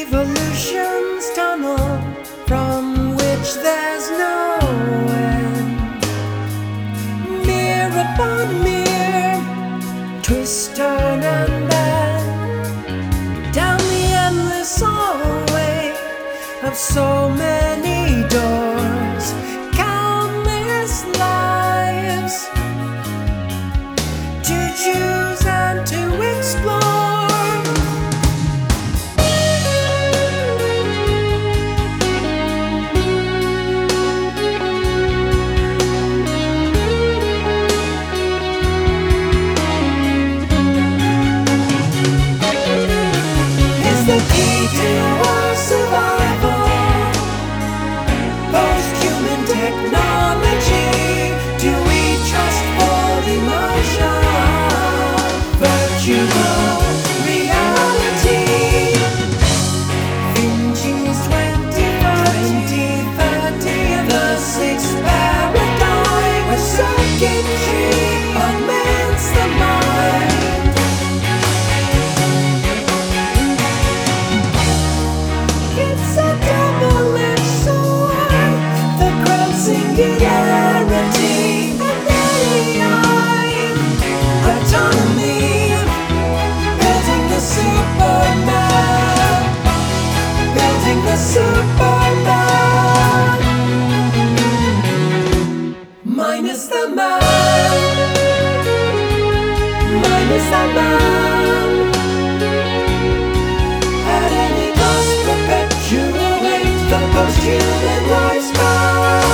Evolution's tunnel from which there's no end. Mirror upon mirror, twist, turn and bend, down the endless hallway of so many doors, countless lives to choose and to explore. The key to our survival, post-human technology. Do we trust full emotion, virtual reality? Vinci's 2030, the sixth paradigm, where circuitry augments the mind. Singularity and AI, autonomy, building the Superman, building the Superman, minus the man, minus the man, at any cost perpetuate the post-human lifespan.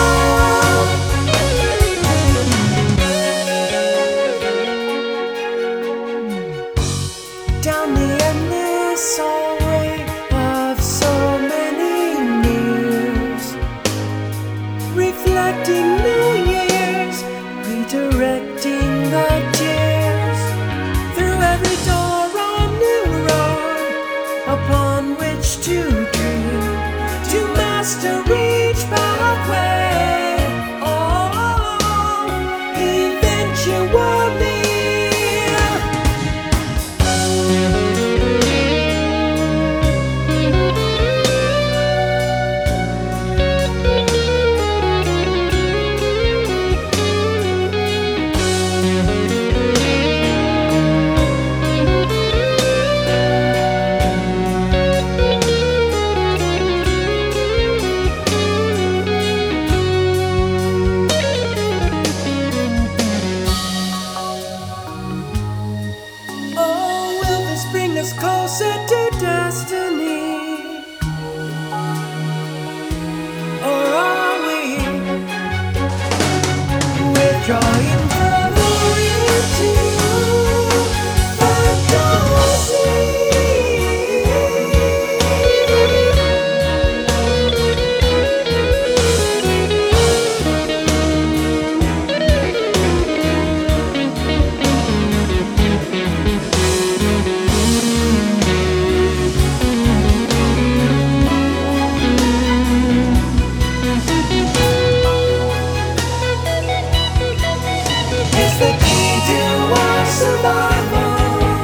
Down the endless hallway of so many mirrors, reflecting new years, redirecting the tears, through every door a new road upon which to dream, to master each pathway, oh, eventually. Bring us closer to destiny, or are we withdrawing further into fantasy? It's the key to our survival,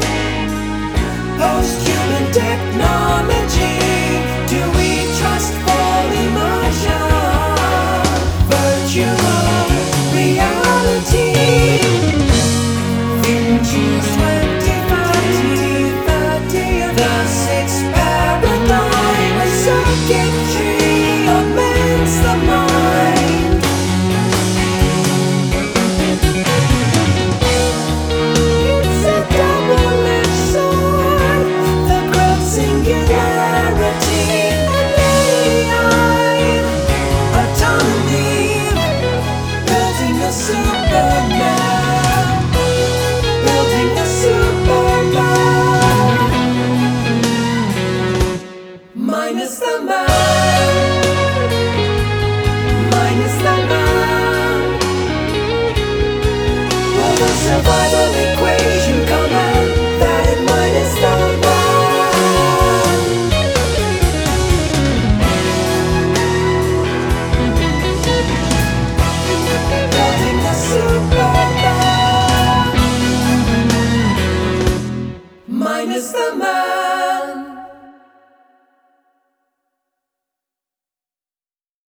post-human technology. Do we trust full emotion, virtual reality? Vinci's 2030, the sixth paradigm, where circuitry augments the mind. Superman, building the Superman, minus the man, minus the man. Will the survival